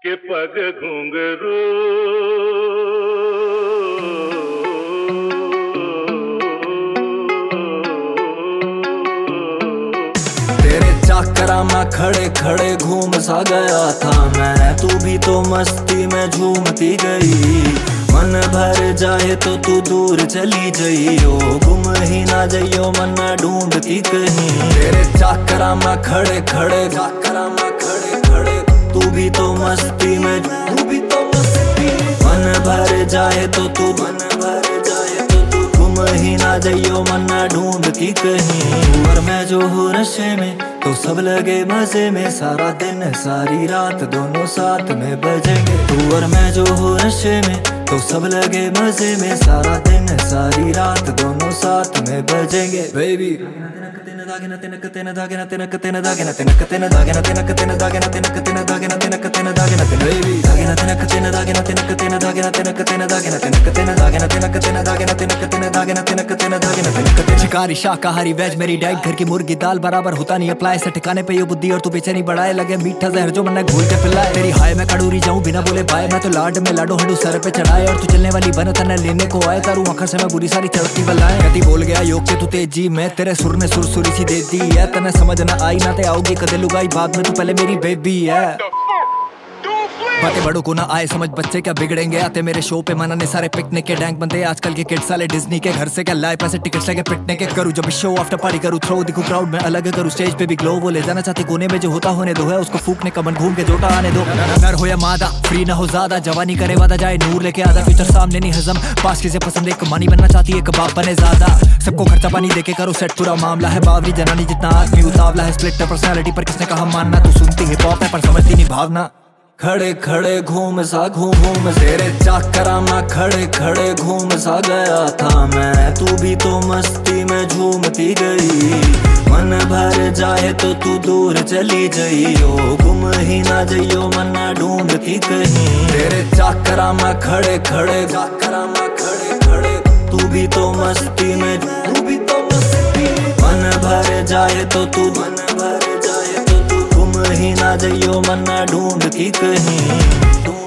के पग घुंघरू तेरे चाकरा में खड़े खड़े घूम सा गया था मैं, तू भी तो मस्ती में झूमती गई। मन भर जाए तो तू दूर चली जाइयो, गुम ही ना जाइयो मन ढूंढती कहीं। तेरे चाकरा में खड़े खड़े तू भी तो मस्ती में, तू भी तो मस्ती। मन भर जाए तो तू गुम ही ना जाइयो मन ढूंढती कहीं। और मैं जो हूँ नशे में तो सब लगे मजे में, सारा दिन सारी रात दोनों साथ में बजेंगे। तू और मैं जो हूँ नशे में तो सब लगे मजे में, सारा दिन सारी रात दोनों साथ में बजेंगे। बेबी शिकारी शाकाहारी वेज मेरी डाइट, घर की मुर्गी दाल बराबर होता नहीं अप्लाई। से ठिकाने पे ये बुद्धि और तू पीछे नहीं बढ़ाए, लगे मीठा जहर जो मैंने घोल के पिलाए। तेरी हाय मैं कड़ूरी जाऊं बिना बोले बाय, मैं तो लाड में लाडो हडू सर पे चढ़ाए। और तू चलने वाली बन तने लेने को आए, तारू आंखों से मैं बुरी सारी चढ़ती बलाए। कभी बोल गया योग के तू तेजी में, तेरे सुर ने सुरसुरी सी दे दी है। तने समझ ना आई ना ते आओगी कदे लुगाई, बाद में तू पहले मेरी बेबी है। बातें बड़ों को ना आए समझ, बच्चे क्या बिगड़ेंगे। आते मेरे शो पे मनाने सारे पिकनिक के डैंक बनते। आजकल के किड्स साले डिज्नी के, घर से क्या लाए पैसे टिकट्स लेके पिटने के। करूँ जब शो आफ्टर पार्टी करूँ, थ्रो दिखूं क्राउड में अलग करूँ, स्टेज पे भी ग्लो। वो ले जाना चाहते कोने में जो होता होने दो, है उसको फूकने का मन घूम के जोटा आने दो। नर हो या मादा फ्री ना हो ज्यादा, जवानी करे वादा जाए नूर लेके आधा। फ्यूचर सामने नहीं हजम, पास किसे पसंद एक मानी बनना चाहती एक बाप बने ज्यादा। सबको खर्चा पानी देके करो सेट, पूरा मामला है बावरी जनानी जितना आदमी उतावला है। स्प्लिट पर्सनालिटी पर किसने कहा मानना, तू सुनती हिप हॉप है पर समझती नहीं भावना। खड़े खड़े घूम सा घूम तेरे चाकरा में खड़े खड़े घूम सा गया था मैं, तू भी तो मस्ती में झूमती गई। मन भर जाए तो तू दूर चली जाइयो, गुम ही ना जाइयो मन ढूंढती कहीं। तेरे चाकरा में खड़े खड़े तू भी तो मस्ती में, तू भी तो मस्ती। मन भर जाए तो तू ही ना जाइयो मन ढूंढती कहीं।